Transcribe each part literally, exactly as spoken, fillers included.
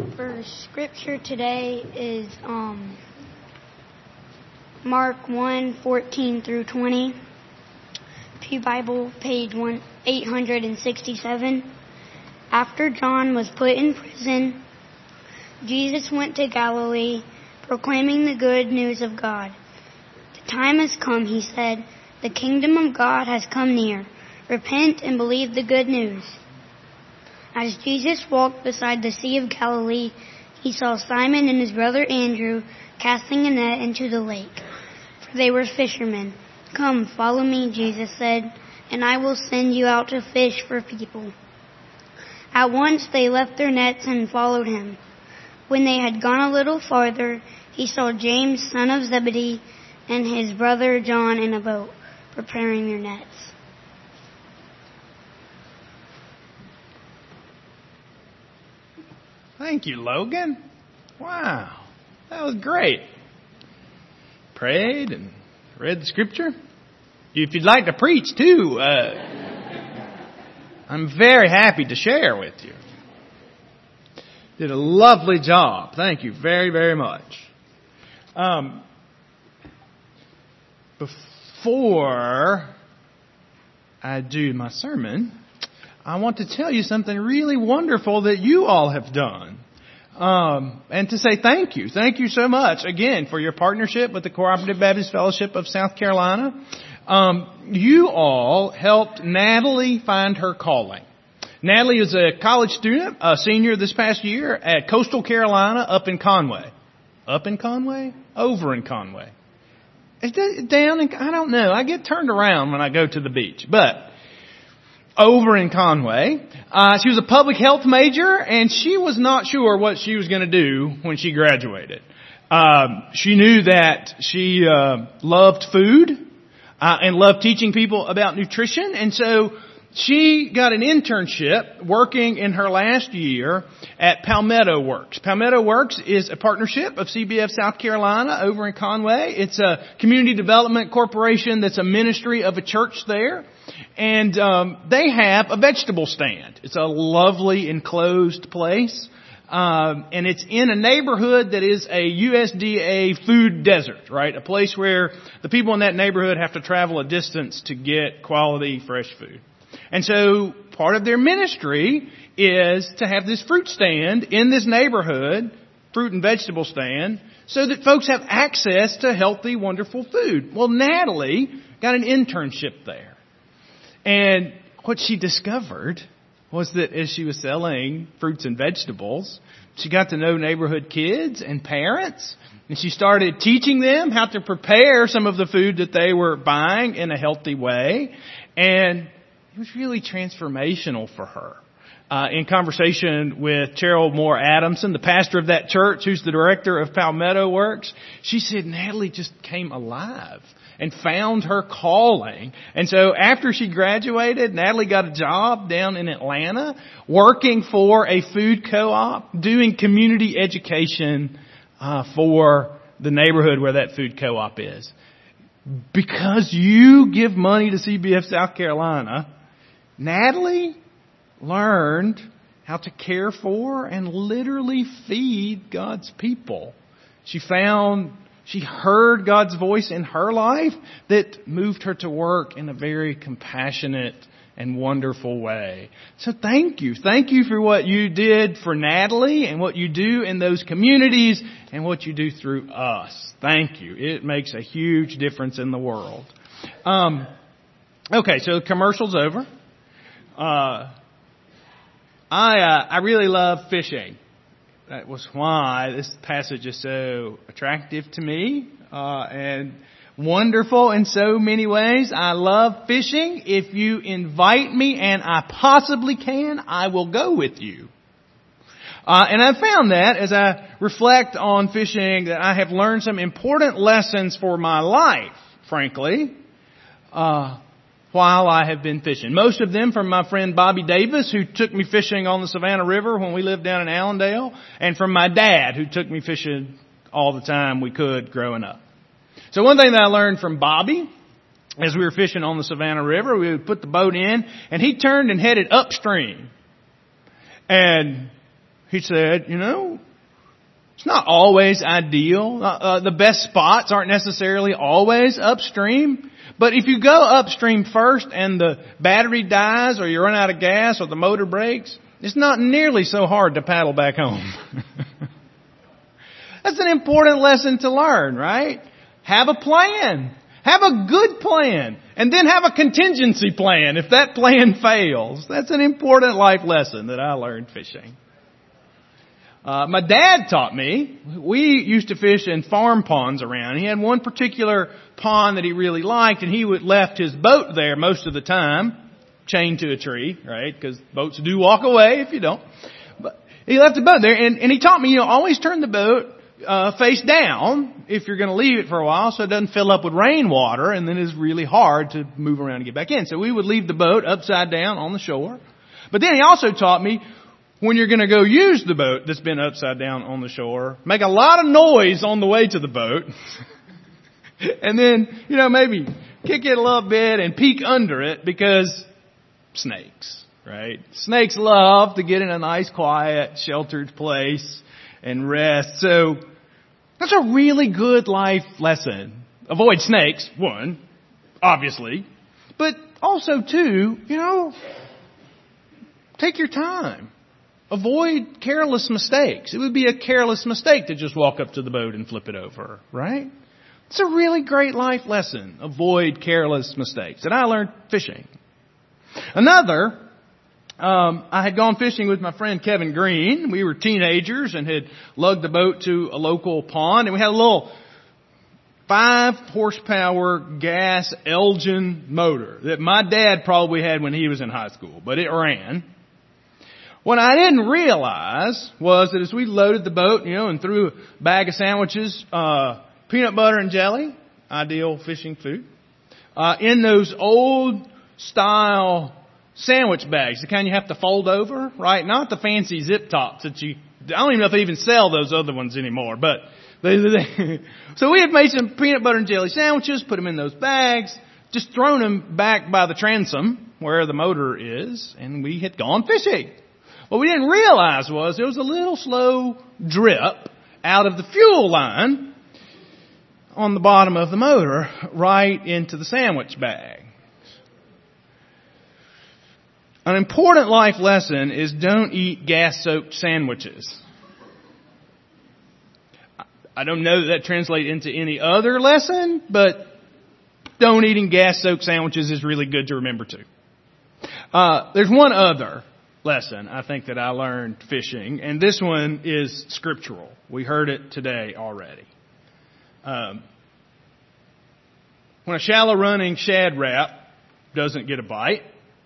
For scripture today is um, Mark one fourteen through twenty. Pew Bible, page eight hundred sixty-seven. After John was put in prison, Jesus went to Galilee, proclaiming the good news of God. The time has come, he said. The kingdom of God has come near. Repent and believe the good news. As Jesus walked beside the Sea of Galilee, he saw Simon and his brother Andrew casting a net into the lake, for they were fishermen. Come, follow me, Jesus said, and I will send you out to fish for people. At once they left their nets and followed him. When they had gone a little farther, he saw James, son of Zebedee, and his brother John in a boat, preparing their nets. Thank you, Logan. Wow, that was great. Prayed and read the scripture. If you'd like to preach too, uh, I'm very happy to share with you. Did a lovely job. Thank you very, very much. Um, before I do my sermon, I want to tell you something really wonderful that you all have done. Um, and to say thank you. Thank you so much, again, for your partnership with the Cooperative Baptist Fellowship of South Carolina. Um, you all helped Natalie find her calling. Natalie is a college student, a senior this past year at Coastal Carolina up in Conway. Up in Conway? Over in Conway. Is that down in, I don't know. I get turned around when I go to the beach. But over in Conway. Uh, she was a public health major, and she was not sure what she was going to do when she graduated. Um, she knew that she uh, loved food uh, and loved teaching people about nutrition, and so she got an internship working in her last year at Palmetto Works. Palmetto Works is a partnership of C B F South Carolina over in Conway. It's a community development corporation that's a ministry of a church there. And um, they have a vegetable stand. It's a lovely enclosed place. Um, and it's in a neighborhood that is a U S D A food desert, right? A place where the people in that neighborhood have to travel a distance to get quality fresh food. And so part of their ministry is to have this fruit stand in this neighborhood, fruit and vegetable stand, so that folks have access to healthy, wonderful food. Well, Natalie got an internship there. And what she discovered was that as she was selling fruits and vegetables, she got to know neighborhood kids and parents, and she started teaching them how to prepare some of the food that they were buying in a healthy way. And it was really transformational for her. Uh, in conversation with Cheryl Moore Adamson, the pastor of that church, who's the director of Palmetto Works, she said Natalie just came alive and found her calling. And so after she graduated, Natalie got a job down in Atlanta working for a food co-op, doing community education uh, for the neighborhood where that food co-op is. Because you give money to C B F South Carolina, Natalie learned how to care for and literally feed God's people. She found, she heard God's voice in her life that moved her to work in a very compassionate and wonderful way. So thank you. Thank you for what you did for Natalie and what you do in those communities and what you do through us. Thank you. It makes a huge difference in the world. Um, okay, so the commercial's over. Uh, I uh, I really love fishing. That was why this passage is so attractive to me uh, and wonderful in so many ways. I love fishing. If you invite me, and I possibly can, I will go with you. Uh, and I found that as I reflect on fishing, that I have learned some important lessons for my life, frankly. Uh, while I have been fishing. Most of them from my friend Bobby Davis, who took me fishing on the Savannah River when we lived down in Allendale, and from my dad, who took me fishing all the time we could growing up. So one thing that I learned from Bobby, as we were fishing on the Savannah River, we would put the boat in, and he turned and headed upstream. And he said, you know, it's not always ideal. Uh, uh, the best spots aren't necessarily always upstream. But if you go upstream first and the battery dies or you run out of gas or the motor breaks, it's not nearly so hard to paddle back home. That's an important lesson to learn, right? Have a plan. Have a good plan. And then have a contingency plan if that plan fails. That's an important life lesson that I learned fishing. Uh, my dad taught me. We used to fish in farm ponds around. He had one particular pond that he really liked, and he would left his boat there most of the time, chained to a tree, right? Because boats do walk away if you don't. But he left the boat there, and, and he taught me, you know, always turn the boat uh, face down if you're going to leave it for a while, so it doesn't fill up with rainwater, and then it's really hard to move around and get back in. So we would leave the boat upside down on the shore. But then he also taught me, when you're going to go use the boat that's been upside down on the shore, make a lot of noise on the way to the boat. And then, you know, maybe kick it a little bit and peek under it because snakes, right? Snakes love to get in a nice, quiet, sheltered place and rest. So that's a really good life lesson. Avoid snakes, one, obviously. But also, two, you know, take your time. Avoid careless mistakes. It would be a careless mistake to just walk up to the boat and flip it over, right? It's a really great life lesson. Avoid careless mistakes. And I learned fishing. Another, um, I had gone fishing with my friend Kevin Green. We were teenagers and had lugged the boat to a local pond. And we had a little five horsepower gas Elgin motor that my dad probably had when he was in high school, but it ran. What I didn't realize was that as we loaded the boat, you know, and threw a bag of sandwiches, uh, peanut butter and jelly, ideal fishing food, uh, in those old style sandwich bags, the kind you have to fold over, right? Not the fancy zip tops that you, I don't even know if they even sell those other ones anymore, but they, they so we had made some peanut butter and jelly sandwiches, put them in those bags, just thrown them back by the transom where the motor is, and we had gone fishing. What we didn't realize was there was a little slow drip out of the fuel line on the bottom of the motor right into the sandwich bag. An important life lesson is don't eat gas-soaked sandwiches. I don't know that that translates into any other lesson, but don't eating gas-soaked sandwiches is really good to remember too. Uh, there's one other lesson I think that I learned fishing, and this one is scriptural. We heard it today already. Um, when a shallow running shad rat doesn't get a bite,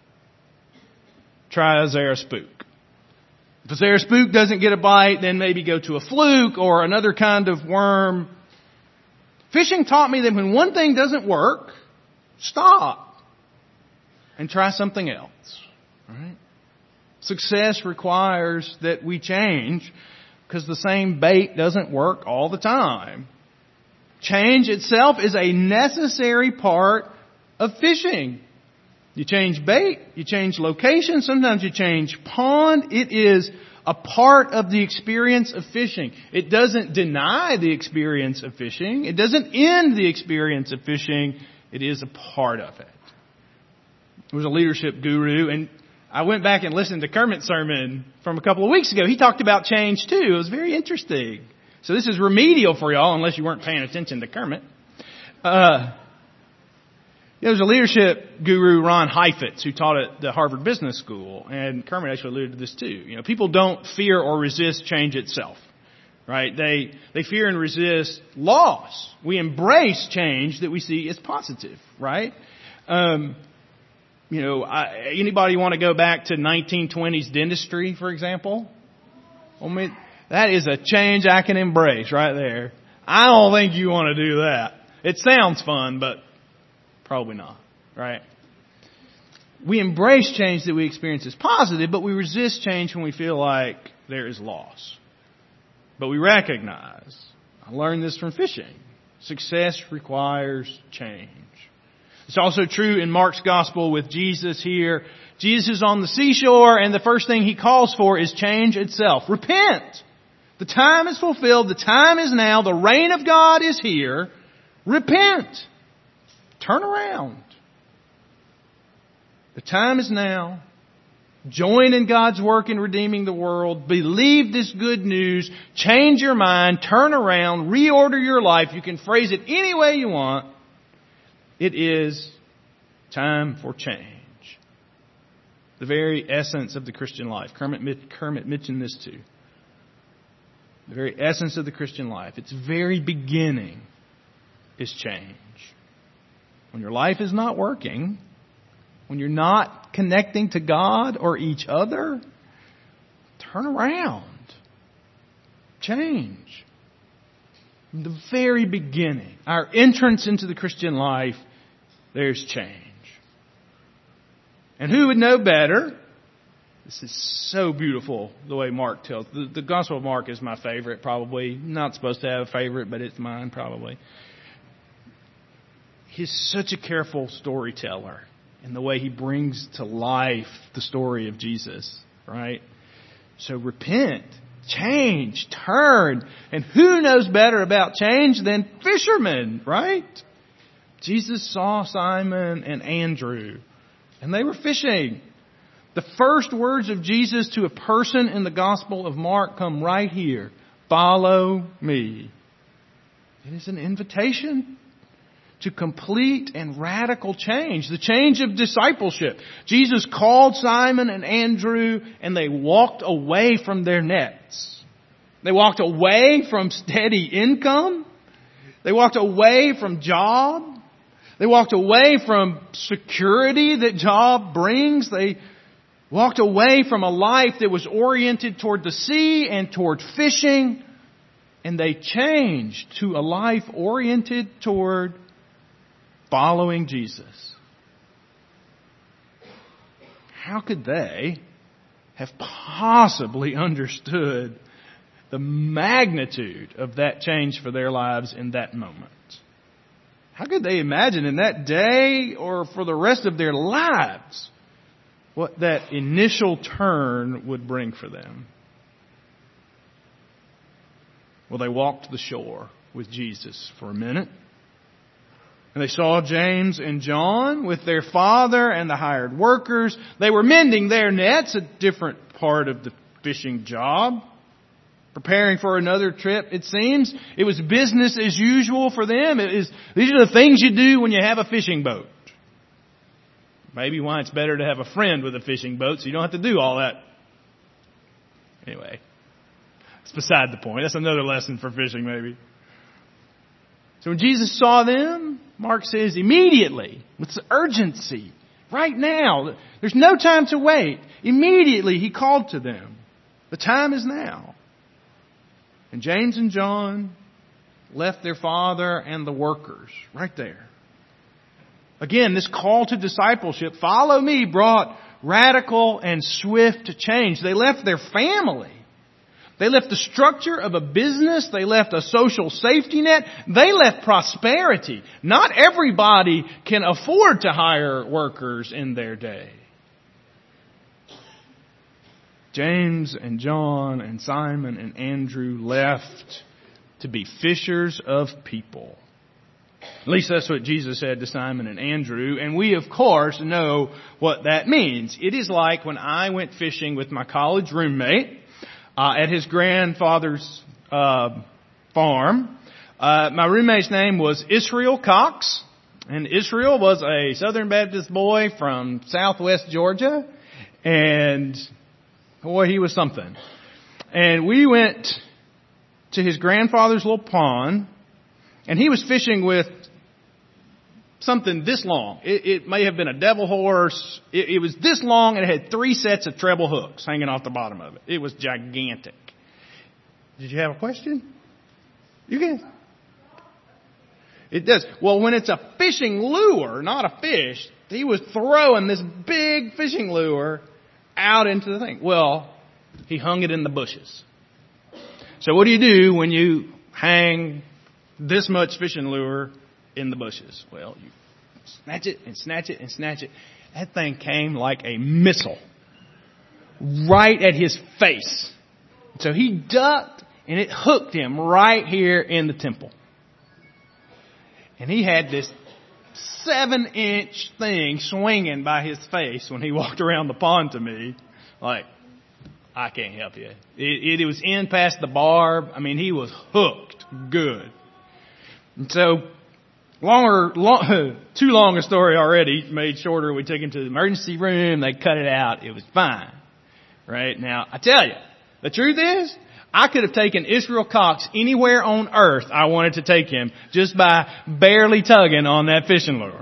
try a Zara spook. If a Zara spook doesn't get a bite, then maybe go to a fluke or another kind of worm. Fishing taught me that when one thing doesn't work, stop and try something else. Right? Success requires that we change because the same bait doesn't work all the time. Change itself is a necessary part of fishing. You change bait, you change location, sometimes you change pond. It is a part of the experience of fishing. It doesn't deny the experience of fishing. It doesn't end the experience of fishing. It is a part of it. There was a leadership guru, and I went back and listened to Kermit's sermon from a couple of weeks ago. He talked about change too. It was very interesting. So this is remedial for y'all unless you weren't paying attention to Kermit. Uh, there was a leadership guru, Ron Heifetz, who taught at the Harvard Business School. And Kermit actually alluded to this too. You know, people don't fear or resist change itself. Right? They, they fear and resist loss. We embrace change that we see as positive. Right? Um, You know, I, anybody want to go back to nineteen twenties dentistry, for example? I mean, that is a change I can embrace right there. I don't think you want to do that. It sounds fun, but probably not, right? We embrace change that we experience as positive, but we resist change when we feel like there is loss. But we recognize, I learned this from fishing, success requires change. It's also true in Mark's gospel with Jesus here Jesus is on the seashore, and the first thing he calls for is change itself. Repent! The time is fulfilled. The time is now. The reign of God is here. Repent! Turn around. The time is now. Join in God's work in redeeming the world. Believe this good news. Change your mind. Turn around. Reorder your life. You can phrase it any way you want. It is time for change. The very essence of the Christian life. Kermit, Kermit mentioned this too. The very essence of the Christian life. Its very beginning is change. When your life is not working, when you're not connecting to God or each other, turn around. Change. From the very beginning, our entrance into the Christian life, there's change. And who would know better? This is so beautiful, the way Mark tells. The, the Gospel of Mark is my favorite, probably. Not supposed to have a favorite, but it's mine, probably. He's such a careful storyteller in the way he brings to life the story of Jesus, right? So repent, change, turn. And who knows better about change than fishermen, right? Jesus saw Simon and Andrew, and they were fishing. The first words of Jesus to a person in the Gospel of Mark come right here. Follow me. It is an invitation to complete and radical change. The change of discipleship. Jesus called Simon and Andrew, and they walked away from their nets. They walked away from steady income. They walked away from job. They walked away from security that job brings. They walked away from a life that was oriented toward the sea and toward fishing. And they changed to a life oriented toward following Jesus. How could they have possibly understood the magnitude of that change for their lives in that moment? How could they imagine in that day or for the rest of their lives what that initial turn would bring for them? Well, they walked the shore with Jesus for a minute. And they saw James and John with their father and the hired workers. They were mending their nets, a different part of the fishing job. Preparing for another trip, it seems. It was business as usual for them. It is, these are the things you do when you have a fishing boat. Maybe why it's better to have a friend with a fishing boat so you don't have to do all that. Anyway, it's beside the point. That's another lesson for fishing maybe. So when Jesus saw them, Mark says immediately, with urgency, right now, there's no time to wait. Immediately he called to them. The time is now. And James and John left their father and the workers right there. Again, this call to discipleship, follow me, brought radical and swift change. They left their family. They left the structure of a business. They left a social safety net. They left prosperity. Not everybody can afford to hire workers in their day. James and John and Simon and Andrew left to be fishers of people. At least that's what Jesus said to Simon and Andrew. And we, of course, know what that means. It is like when I went fishing with my college roommate uh, at his grandfather's uh, farm. Uh, my roommate's name was Israel Cox. And Israel was a Southern Baptist boy from southwest Georgia. And boy, he was something. And we went to his grandfather's little pond. And he was fishing with something this long. It, it may have been a devil horse. It, it was this long and it had three sets of treble hooks hanging off the bottom of it. It was gigantic. Did you have a question? You can. It does. Well, when it's a fishing lure, not a fish, he was throwing this big fishing lure out into the thing. Well, he hung it in the bushes. So what do you do when you hang this much fishing lure in the bushes? Well, you snatch it and snatch it and snatch it. That thing came like a missile right at his face. So he ducked, and it hooked him right here in the temple. And he had this seven-inch thing swinging by his face when he walked around the pond to me. Like, I can't help you. It, it was in past the barb. I mean, he was hooked good. And so, longer, long, too long a story already, made shorter. We took him to the emergency room. They cut it out. It was fine. Right? Now, I tell you, the truth is, I could have taken Israel Cox anywhere on earth I wanted to take him just by barely tugging on that fishing lure.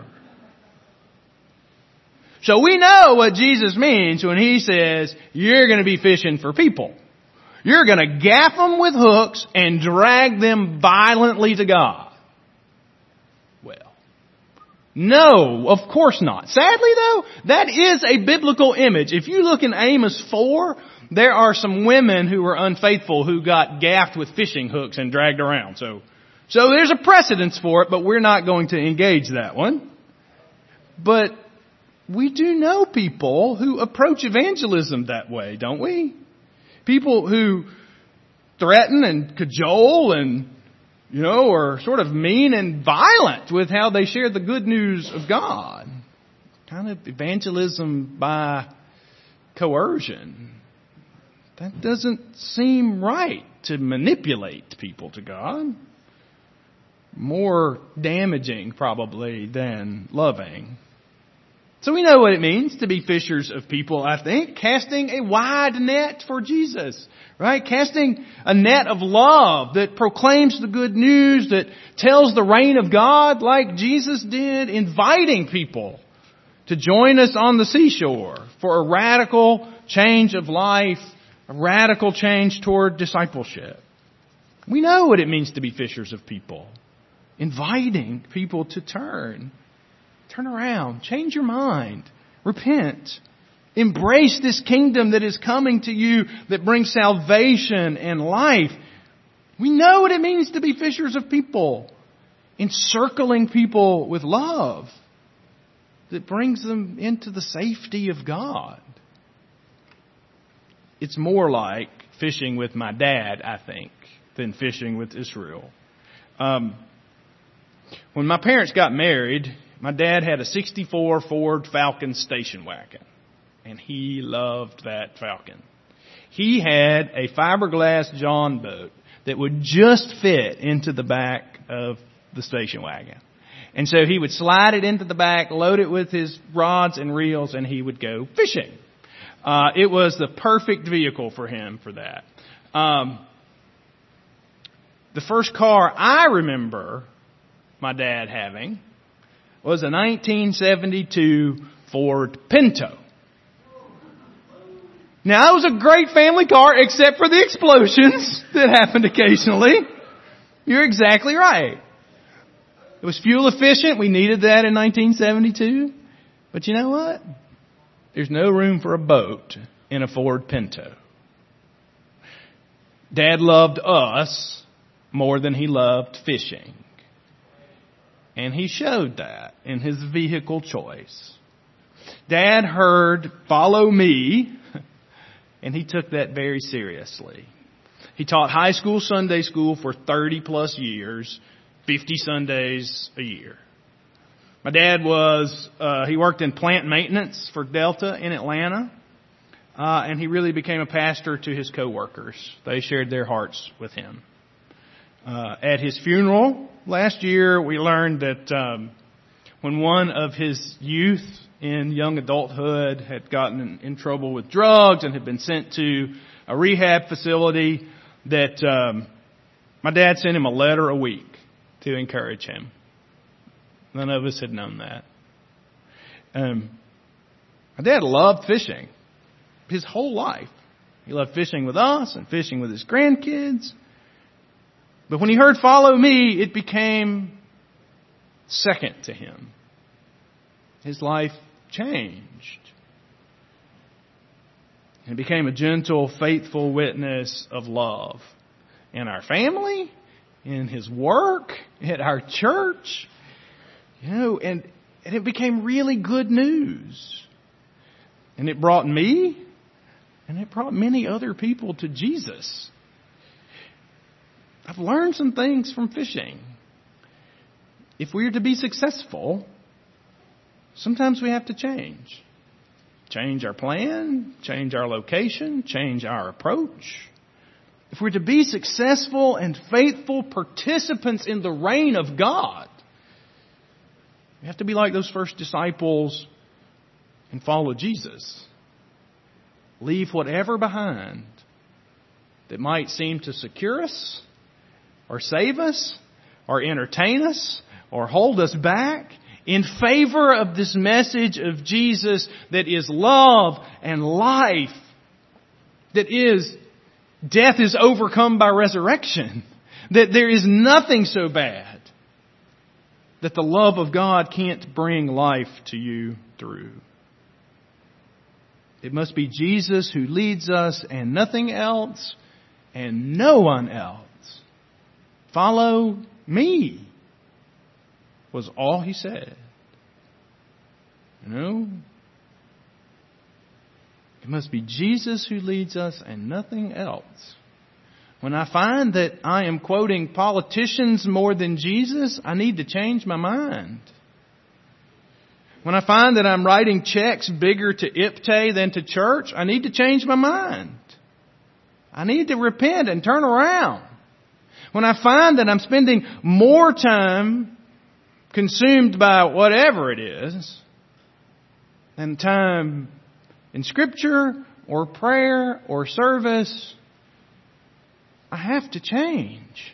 So we know what Jesus means when he says, you're going to be fishing for people. You're going to gaff them with hooks and drag them violently to God. Well, no, of course not. Sadly though, that is a biblical image. If you look in Amos four, there are some women who were unfaithful who got gaffed with fishing hooks and dragged around. So, so there's a precedence for it, but we're not going to engage that one. But we do know people who approach evangelism that way, don't we? People who threaten and cajole and, you know, are sort of mean and violent with how they share the good news of God. Kind of evangelism by coercion. That doesn't seem right, to manipulate people to God. More damaging, probably, than loving. So we know what it means to be fishers of people, I think. Casting a wide net for Jesus, right? Casting a net of love that proclaims the good news, that tells the reign of God like Jesus did, inviting people to join us on the seashore for a radical change of life, a radical change toward discipleship. We know what it means to be fishers of people. Inviting people to turn. Turn around. Change your mind. Repent. Embrace this kingdom that is coming to you that brings salvation and life. We know what it means to be fishers of people. Encircling people with love that brings them into the safety of God. It's more like fishing with my dad, I think, than fishing with Israel. Um, when my parents got married, my dad had a sixty-four Ford Falcon station wagon, and he loved that Falcon. He had a fiberglass John boat that would just fit into the back of the station wagon. And so he would slide it into the back, load it with his rods and reels, and he would go fishing. Uh, it was the perfect vehicle for him for that. Um, the first car I remember my dad having was a nineteen seventy-two Ford Pinto. Now, it was a great family car, except for the explosions that happened occasionally. You're exactly right. It was fuel efficient. We needed that in nineteen seventy-two. But you know what? There's no room for a boat in a Ford Pinto. Dad loved us more than he loved fishing. And he showed that in his vehicle choice. Dad heard, "Follow me," and he took that very seriously. He taught high school Sunday school for thirty plus years, fifty Sundays a year. My dad was, uh, he worked in plant maintenance for Delta in Atlanta, uh, and he really became a pastor to his coworkers. They shared their hearts with him. Uh, at his funeral last year, we learned that um, when one of his youth in young adulthood had gotten in, in trouble with drugs and had been sent to a rehab facility, that um, my dad sent him a letter a week to encourage him. None of us had known that. Um, my dad loved fishing his whole life. He loved fishing with us and fishing with his grandkids. But when he heard "Follow me," it became second to him. His life changed. He became a gentle, faithful witness of love in our family, in his work, at our church. You know, and And it became really good news. And it brought me, and it brought many other people to Jesus. I've learned some things from fishing. If we are to be successful, sometimes we have to change. Change our plan, change our location, change our approach. If we're to be successful and faithful participants in the reign of God, we have to be like those first disciples and follow Jesus. Leave whatever behind that might seem to secure us or save us or entertain us or hold us back in favor of this message of Jesus that is love and life, that is death is overcome by resurrection, that there is nothing so bad that the love of God can't bring life to you through. It must be Jesus who leads us and nothing else and no one else. Follow me was all he said. You know? It must be Jesus who leads us and nothing else. When I find that I am quoting politicians more than Jesus, I need to change my mind. When I find that I'm writing checks bigger to I P T A than to church, I need to change my mind. I need to repent and turn around. When I find that I'm spending more time consumed by whatever it is than time in Scripture or prayer or service, I have to change.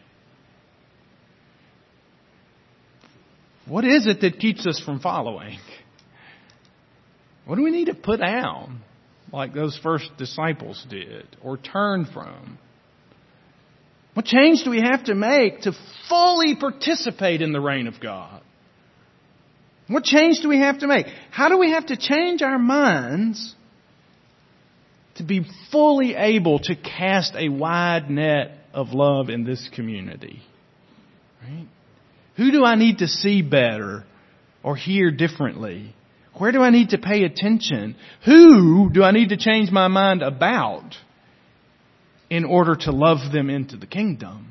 What is it that keeps us from following? What do we need to put down like those first disciples did or turn from? What change do we have to make to fully participate in the reign of God? What change do we have to make? How do we have to change our minds to be fully able to cast a wide net of love in this community? Right? Who do I need to see better or hear differently? Where do I need to pay attention? Who do I need to change my mind about in order to love them into the kingdom?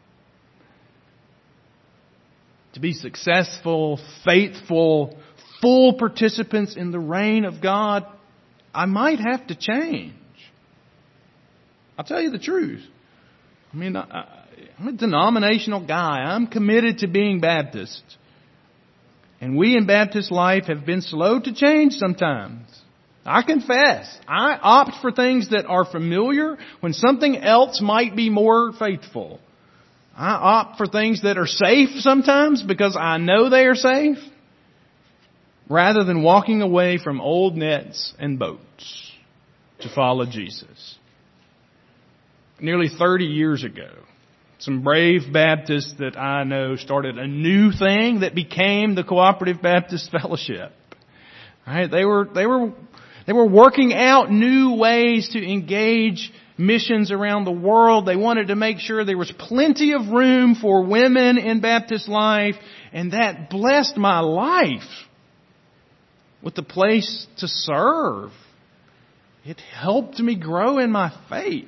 To be successful, faithful, full participants in the reign of God, I might have to change. I'll tell you the truth. I mean, I, I'm a denominational guy. I'm committed to being Baptist. And we in Baptist life have been slow to change sometimes. I confess, I opt for things that are familiar when something else might be more faithful. I opt for things that are safe sometimes because I know they are safe, rather than walking away from old nets and boats to follow Jesus. Nearly thirty years ago, some brave Baptists that I know started a new thing that became the Cooperative Baptist Fellowship. Right? They were, they were, they were working out new ways to engage missions around the world. They wanted to make sure there was plenty of room for women in Baptist life, and that blessed my life with the place to serve. It helped me grow in my faith.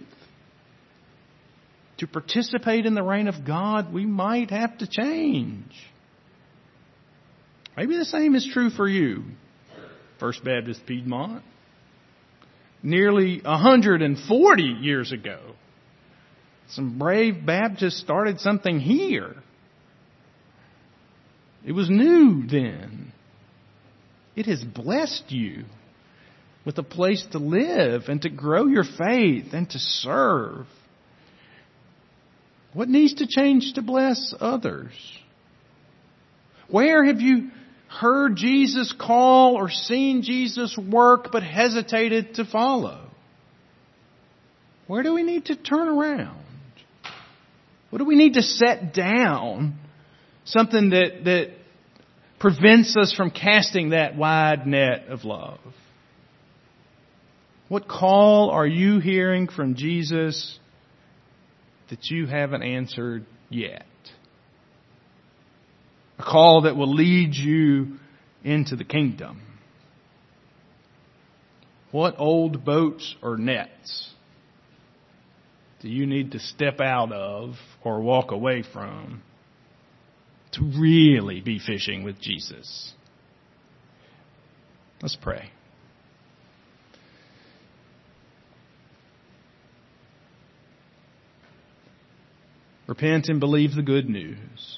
To participate in the reign of God, we might have to change. Maybe the same is true for you, First Baptist Piedmont. Nearly one hundred forty years ago, some brave Baptists started something here. It was new then. It has blessed you with a place to live and to grow your faith and to serve. What needs to change to bless others? Where have you heard Jesus call or seen Jesus work but hesitated to follow? Where do we need to turn around? What do we need to set down? Something that, that prevents us from casting that wide net of love. What call are you hearing from Jesus that you haven't answered yet? A call that will lead you into the kingdom? What old boats or nets do you need to step out of or walk away from to really be fishing with Jesus? Let's pray. Repent and believe the good news.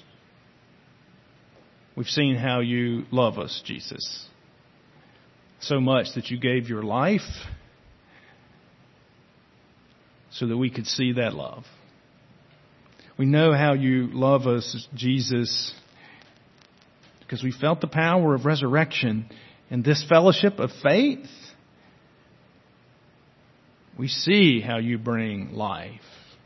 We've seen how you love us, Jesus, so much that you gave your life so that we could see that love. We know how you love us, Jesus, because we felt the power of resurrection and this fellowship of faith. We see how you bring life.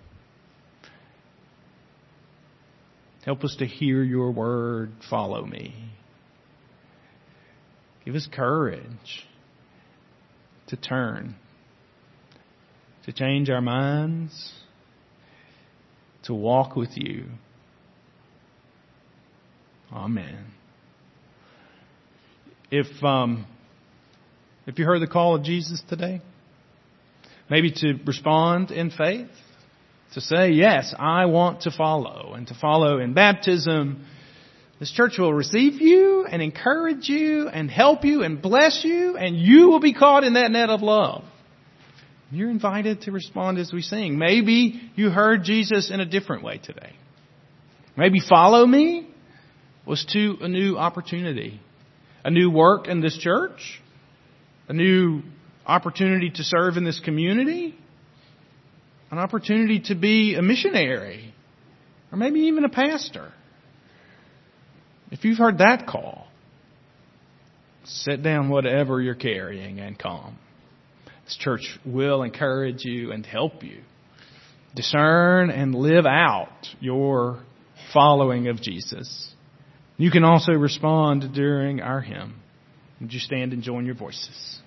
Help us to hear your word. Follow me. Give us courage to turn, to change our minds, to walk with you. Amen. If um, if you heard the call of Jesus today, maybe to respond in faith, to say, yes, I want to follow, and to follow in baptism. This church will receive you and encourage you and help you and bless you, and you will be caught in that net of love. You're invited to respond as we sing. Maybe you heard Jesus in a different way today. Maybe follow me was to a new opportunity, a new work in this church, a new opportunity to serve in this community, an opportunity to be a missionary, or maybe even a pastor. If you've heard that call, set down whatever you're carrying and come. This church will encourage you and help you discern and live out your following of Jesus. You can also respond during our hymn. Would you stand and join your voices?